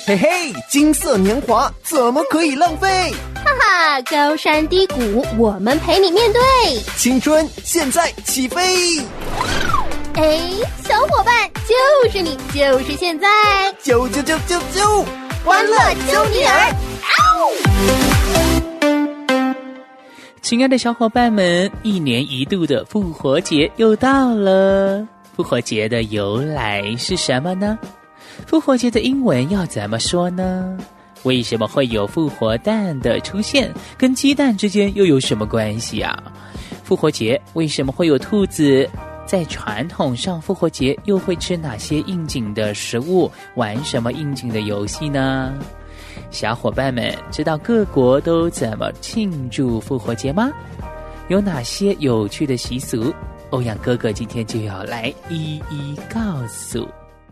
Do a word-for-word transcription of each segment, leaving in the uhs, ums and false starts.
嘿嘿，金色年华怎么可以浪费？ 哈哈，高山低谷，我们陪你面对。 青春现在起飞！ 哎，小伙伴，就是你，就是现在， 啾啾啾啾啾， 欢乐揪你耳！ 亲爱的小伙伴们，一年一度的复活节又到了。复活节的由来是什么呢？复活节的英文要怎么说呢？为什么会有复活蛋的出现？跟鸡蛋之间又有什么关系啊？复活节为什么会有兔子？在传统上，复活节又会吃哪些应景的食物？玩什么应景的游戏呢？小伙伴们知道各国都怎么庆祝复活节吗？有哪些有趣的习俗？欧阳哥哥今天就要来一一告诉。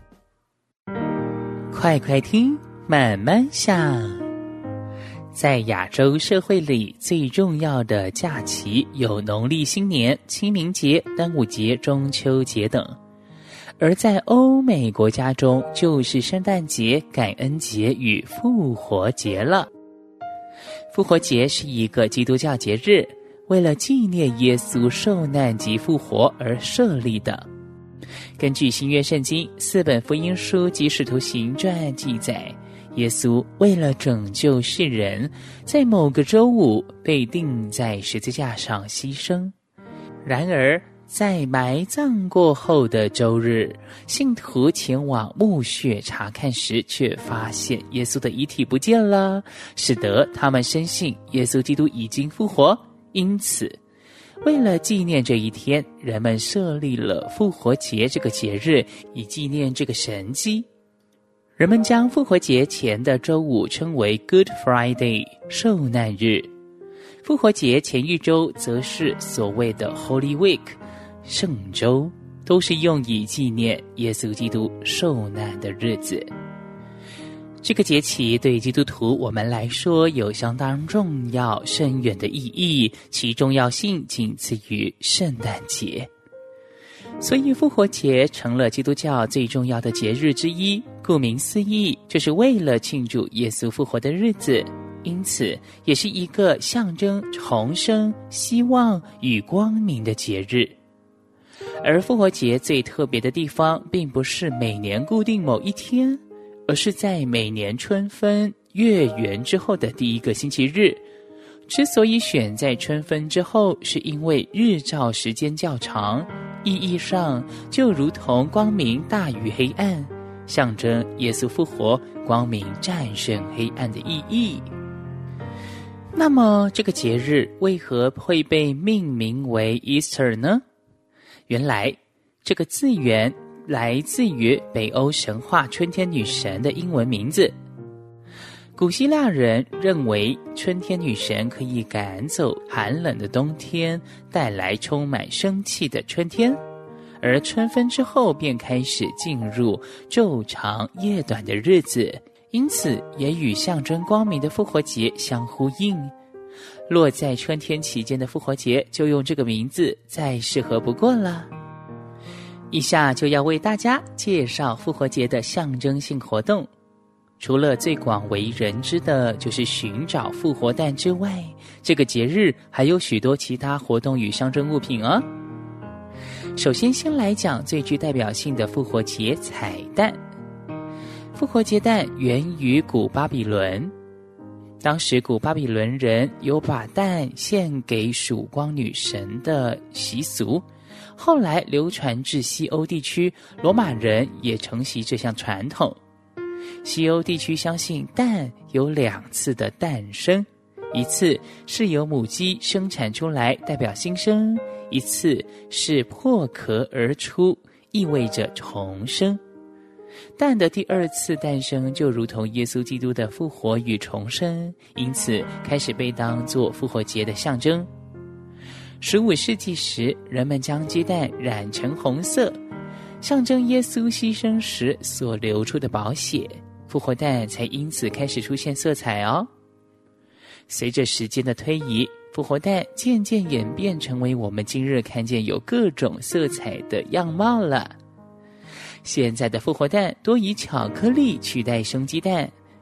快快听，慢慢想。在亚洲社会里，最重要的假期有农历新年、清明节、端午节、中秋节等。而在欧美国家中，就是圣诞节、感恩节与复活节了。复活节是一个基督教节日，为了纪念耶稣受难及复活而设立的。根据新约圣经四本福音书及使徒行传记载，耶稣为了拯救世人，在某个周五被钉在十字架上牺牲。然而在埋葬过后的周日，信徒前往墓穴查看时，却发现耶稣的遗体不见了，使得他们深信耶稣基督已经复活。因此为了纪念这一天，人们设立了复活节这个节日，以纪念这个神迹。人们将复活节前的周五称为 Good Friday 受难日，复活节前一周则是所谓的 Holy Week 圣周，都是用以纪念耶稣基督受难的日子。这个节期对基督徒我们来说有相当重要深远的意义，其重要性仅次于圣诞节。所以复活节成了基督教最重要的节日之一，顾名思义，就是为了庆祝耶稣复活的日子，因此也是一个象征重生、希望与光明的节日。而复活节最特别的地方，并不是每年固定某一天，而是在每年春分月圆之后的第一个星期日。之所以选在春分之后，是因为日照时间较长，意义上就如同光明大于黑暗，象征耶稣复活、光明战胜黑暗的意义。那么这个节日为何会被命名为 Easter 呢？原来这个字源来自于北欧神话春天女神的英文名字。古希腊人认为春天女神可以赶走寒冷的冬天，带来充满生气的春天，而春分之后便开始进入昼长夜短的日子，因此也与象征光明的复活节相呼应。落在春天期间的复活节就用这个名字，再适合不过了。以下就要为大家介绍复活节的象征性活动。除了最广为人知的就是寻找复活蛋之外，这个节日还有许多其他活动与象征物品哦。首先先来讲最具代表性的复活节彩蛋。复活节蛋源于古巴比伦，当时古巴比伦人有把蛋献给曙光女神的习俗，后来流传至西欧地区，罗马人也承袭这项传统。西欧地区相信蛋有两次的诞生，一次是由母鸡生产出来，代表新生；一次是破壳而出，意味着重生。蛋的第二次诞生就如同耶稣基督的复活与重生，因此开始被当作复活节的象征。十五世纪时，人们将鸡蛋染成红色，象征耶稣牺牲时所流出的宝血，复活蛋才因此开始出现色彩哦。随着时间的推移，复活蛋渐渐演变成为我们今日看见有各种色彩的样貌了。现在的复活蛋多以巧克力取代生鸡蛋，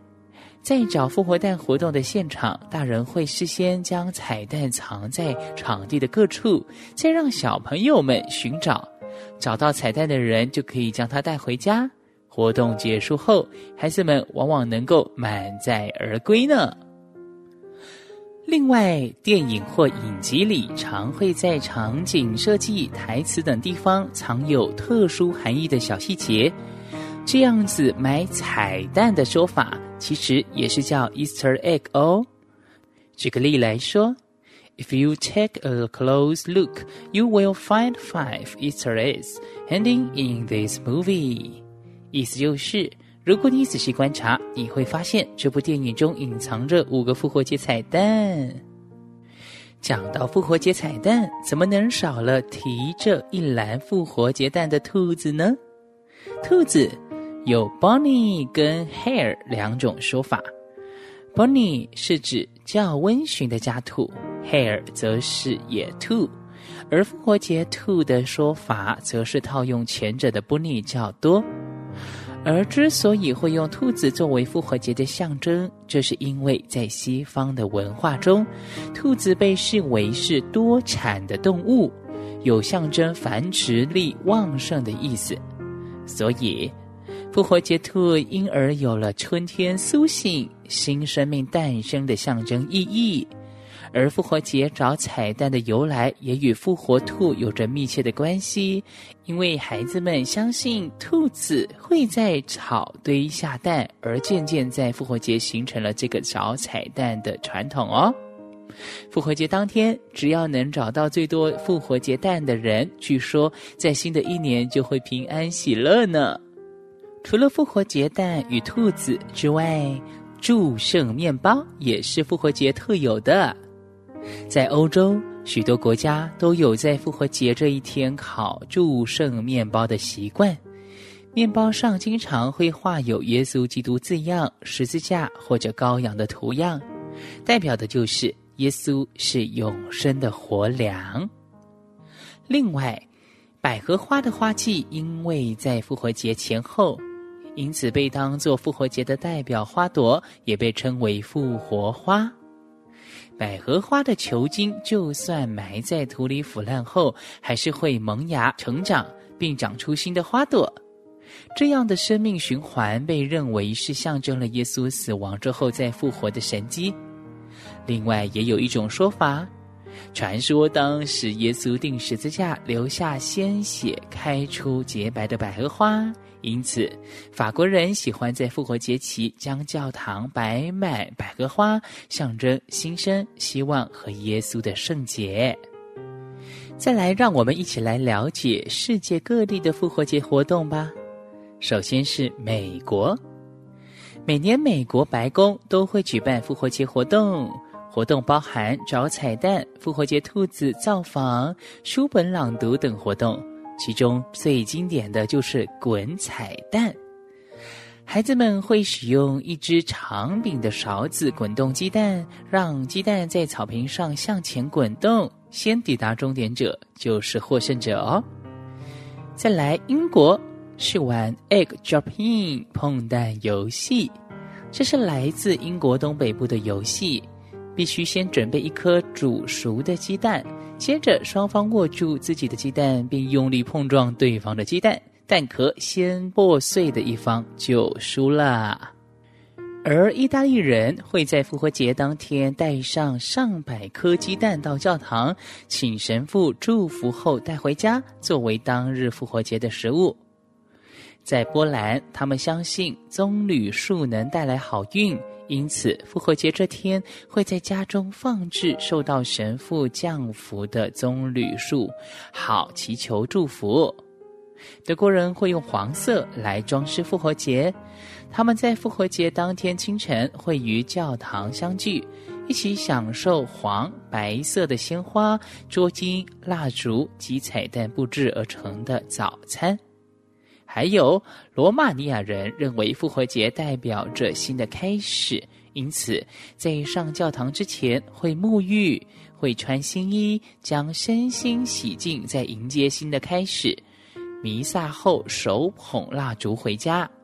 在找复活蛋活动的现场，大人会事先将彩蛋藏在场地的各处，再让小朋友们寻找。找到彩蛋的人就可以将它带回家。活动结束后，孩子们往往能够满载而归呢。另外，电影或影集里常会在场景设计、台词等地方藏有特殊含义的小细节。这样子买彩蛋的说法，其实也是叫 Easter egg 哦。举个例来说， If you take a close look, you will find five Easter eggs hidden in this movie. 意思就是，如果你仔细观察，你会发现这部电影中隐藏着五个复活节彩蛋。讲到复活节彩蛋，怎么能少了提着一篮复活节蛋的兔子呢？兔子有 Bunny 跟 Hare 两种说法。Bunny 是指较温驯的家兔， Hare 则是野兔。而复活节兔的说法则是套用前者的 Bunny 较多。而之所以会用兔子作为复活节的象征，这是因为在西方的文化中，兔子被视为是多产的动物，有象征繁殖力旺盛的意思。所以复活节兔因而有了春天苏醒、新生命诞生的象征意义。而复活节找彩蛋的由来也与复活兔有着密切的关系，因为孩子们相信兔子会在草堆下蛋，而渐渐在复活节形成了这个找彩蛋的传统哦。复活节当天，只要能找到最多复活节蛋的人，据说在新的一年就会平安喜乐呢。除了复活节蛋与兔子之外，祝圣面包也是复活节特有的。在欧洲，许多国家都有在复活节这一天烤祝圣面包的习惯。面包上经常会画有耶稣基督字样、十字架或者羔羊的图样，代表的就是耶稣是永生的活粮。另外，百合花的花季因为在复活节前后，因此被当作复活节的代表花朵，也被称为复活花。百合花的球茎就算埋在土里腐烂后，还是会萌芽成长，并长出新的花朵。这样的生命循环被认为是象征了耶稣死亡之后再复活的神迹。另外也有一种说法，传说当时耶稣钉十字架留下鲜血，开出洁白的百合花，因此法国人喜欢在复活节期将教堂摆满百合花，象征新生、希望和耶稣的圣洁。再来，让我们一起来了解世界各地的复活节活动吧。首先是美国，每年美国白宫都会举办复活节活动，活动包含找彩蛋、复活节兔子造访、书本朗读等活动，其中最经典的就是滚彩蛋。孩子们会使用一只长柄的勺子滚动鸡蛋，让鸡蛋在草坪上向前滚动，先抵达终点者就是获胜者哦。再来，英国是玩 egg drop in 碰蛋游戏，这是来自英国东北部的游戏，必须先准备一颗煮熟的鸡蛋，接着双方握住自己的鸡蛋，并用力碰撞对方的鸡蛋，蛋壳先破碎的一方就输了。而意大利人会在复活节当天带上上百颗鸡蛋到教堂，请神父祝福后带回家，作为当日复活节的食物。在波兰，他们相信棕榈树能带来好运，因此复活节这天会在家中放置受到神父降福的棕榈树，好祈求祝福。德国人会用黄色来装饰复活节，他们在复活节当天清晨会于教堂相聚，一起享受黄白色的鲜花、桌巾、蜡烛及彩蛋布置而成的早餐。还有罗马尼亚人认为复活节代表着新的开始，因此在上教堂之前会沐浴，会穿新衣，将身心洗净，再迎接新的开始。弥撒后手捧蜡烛回家。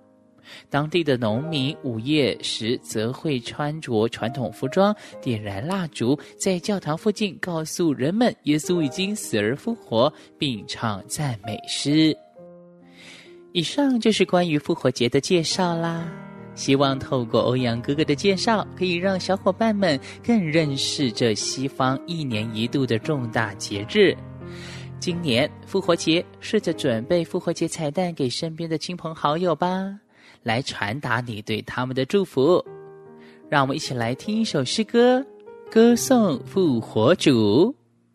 当地的农民午夜时则会穿着传统服装，点燃蜡烛，在教堂附近告诉人们耶稣已经死而复活，并唱赞美诗。以上就是关于复活节的介绍啦。希望透过欧阳哥哥的介绍，可以让小伙伴们更认识这西方一年一度的重大节日。今年复活节，试着准备复活节彩蛋给身边的亲朋好友吧，来传达你对他们的祝福。让我们一起来听一首诗歌，歌颂复活主。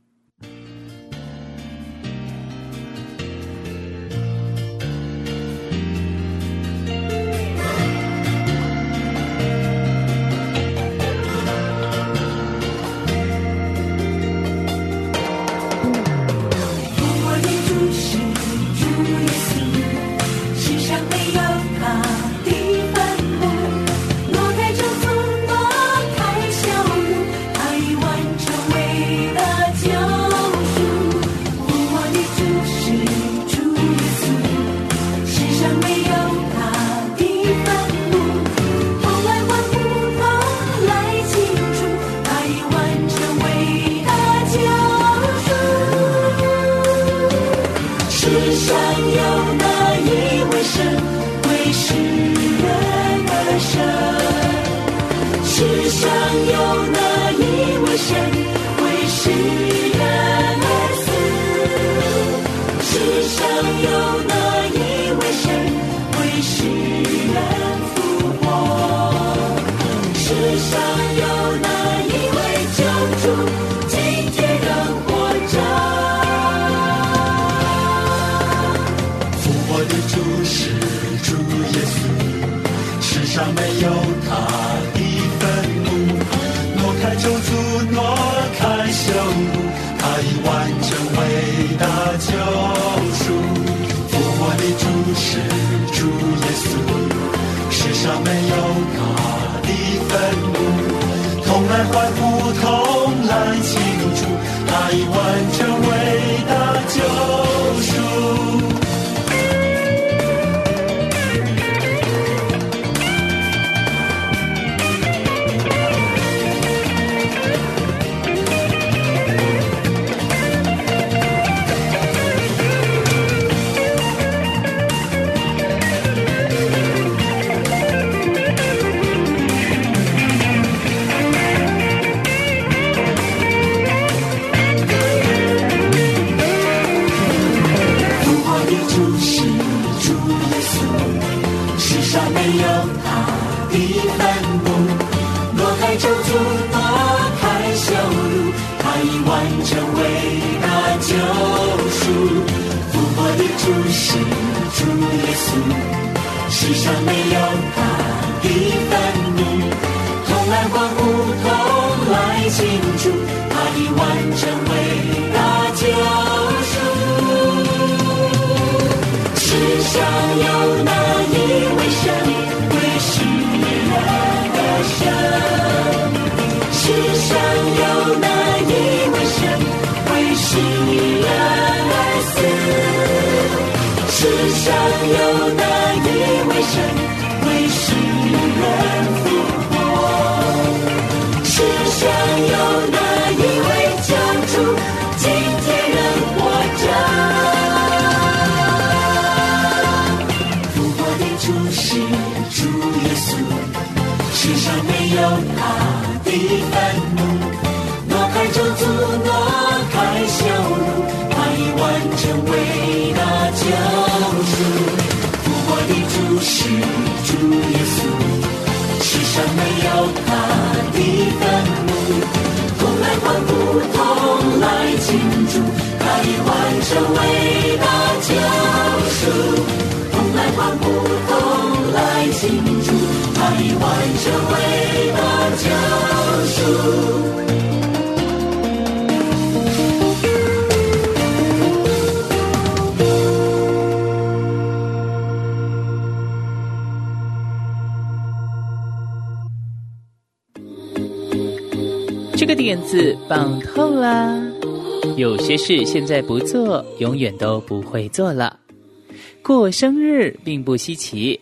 这个点子棒透啦！有些事现在不做，永远都不会做了。过生日并不稀奇，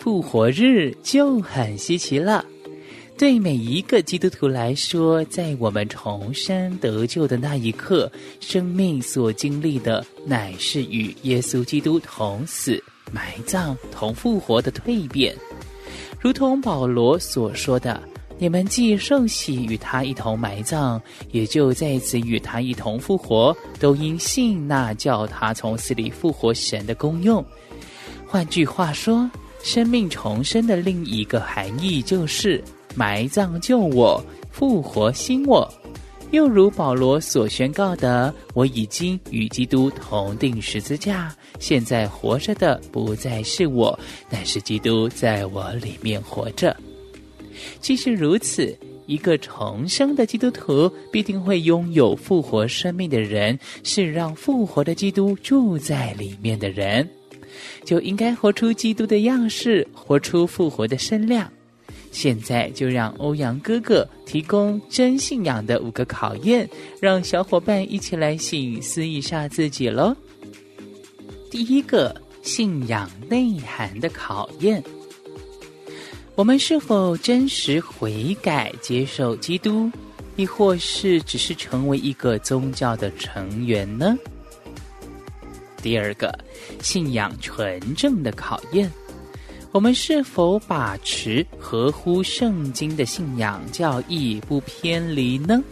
复活日就很稀奇了。对每一个基督徒来说，在我们重生得救的那一刻，生命所经历的乃是与耶稣基督同死、埋葬、同复活的蜕变。如同保罗所说的，你们既受洗与他一同埋葬，也就在此与他一同复活，都因信那叫他从死里复活神的功用。换句话说，生命重生的另一个含义就是埋葬旧我，复活新我。又如保罗所宣告的，我已经与基督同定十字架，现在活着的不再是我，乃是基督在我里面活着。既是如此，一个重生的基督徒必定会拥有复活生命的人，是让复活的基督住在里面的人，就应该活出基督的样式，活出复活的身量。现在就让欧阳哥哥提供真信仰的五个考验，让小伙伴一起来省思一下自己咯。第一个，信仰内涵的考验。我们是否真实悔改接受基督，亦或是只是成为一个宗教的成员呢？第二个，信仰纯正的考验。我们是否把持合乎圣经的信仰教义，不偏离呢？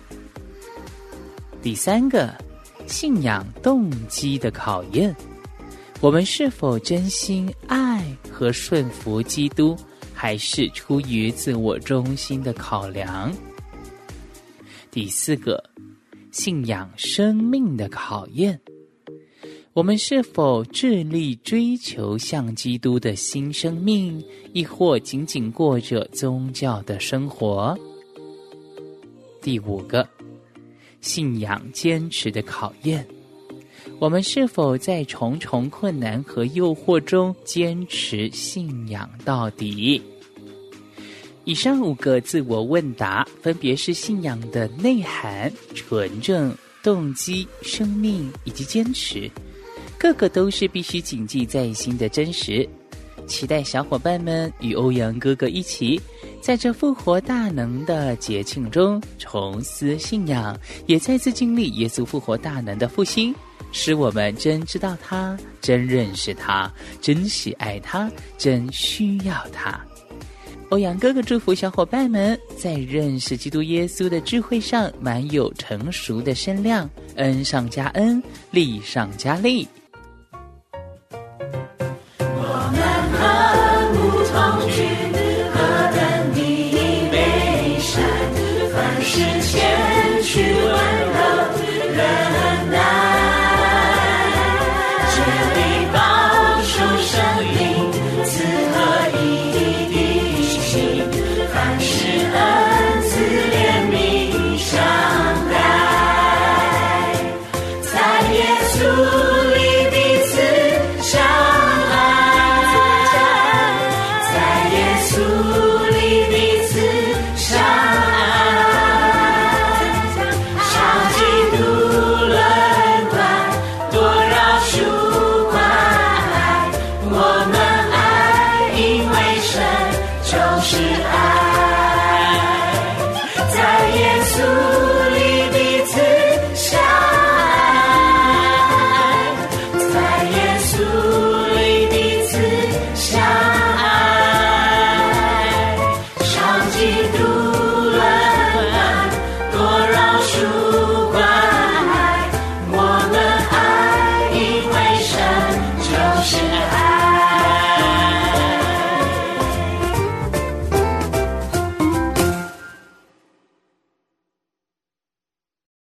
第三个，信仰动机的考验。我们是否真心爱和顺服基督，还是出于自我中心的考量？第四个，信仰生命的考验。我们是否致力追求像基督的新生命，亦或仅仅过着宗教的生活？第五个，信仰坚持的考验。我们是否在重重困难和诱惑中坚持信仰到底？以上五个自我问答，分别是信仰的内涵、纯正、动机、生命以及坚持。个个都是必须谨记在心的真实。期待小伙伴们与欧阳哥哥一起，在这复活大能的节庆中重思信仰，也再次经历耶稣复活大能的复兴，使我们真知道他，真认识他，真喜爱他，真需要他。欧阳哥哥祝福小伙伴们在认识基督耶稣的智慧上满有成熟的身量，恩上加恩，利上加利。 我们何不同去